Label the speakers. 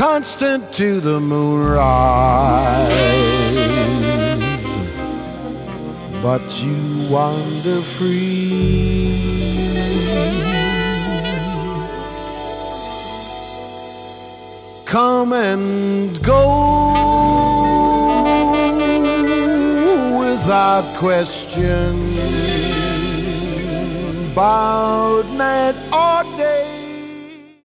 Speaker 1: constant to the moonrise, but you wander free. Come and go without question, about night or day.